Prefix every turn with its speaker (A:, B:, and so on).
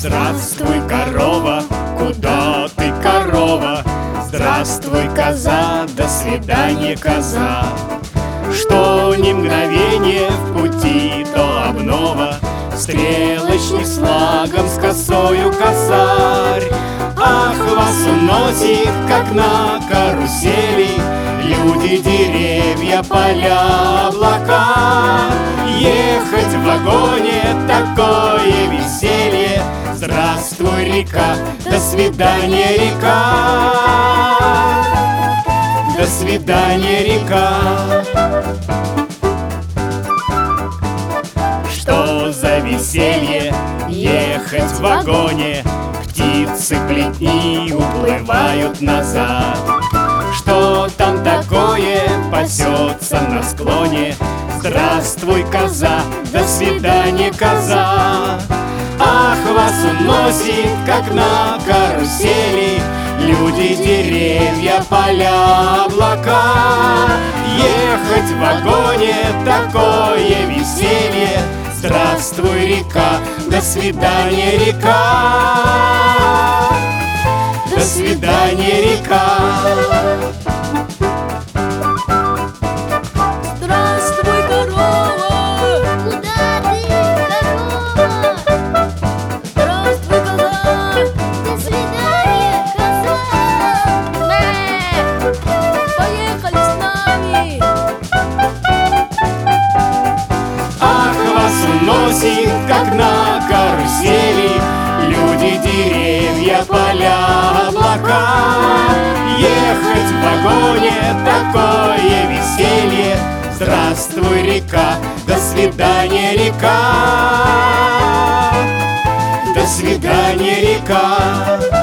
A: Здравствуй, корова, куда ты, корова? Здравствуй, коза, до свидания, коза. Что ни мгновение в пути, то обнова. Стрелочник с флагом, с косою косарь. Ах, вас уносит, как на карусели, люди, деревья, поля, облака. Ехать в вагоне — такое веселье. Здравствуй, река, до свидания, река. До свидания, река. Что за веселье ехать в вагоне? Птицы плетни уплывают назад. Что там такое пасется на склоне? Здравствуй, коза, до свидания, коза. Ах, вас уносит, как на карусели, люди, деревья, поля, облака. Ехать в вагоне — такое веселье. Здравствуй, река, до свидания, река. До свидания, река.
B: Здравствуй, корова! Куда ты, корова? Здравствуй, коза! До свидания, коза! Мэ! Поехали с нами!
A: Ах, вас уносит, как на карусели, люди, деревья, поля, облака. Ехать в вагоне — такое веселье. Здравствуй, река, до свидания, река. До свидания, река.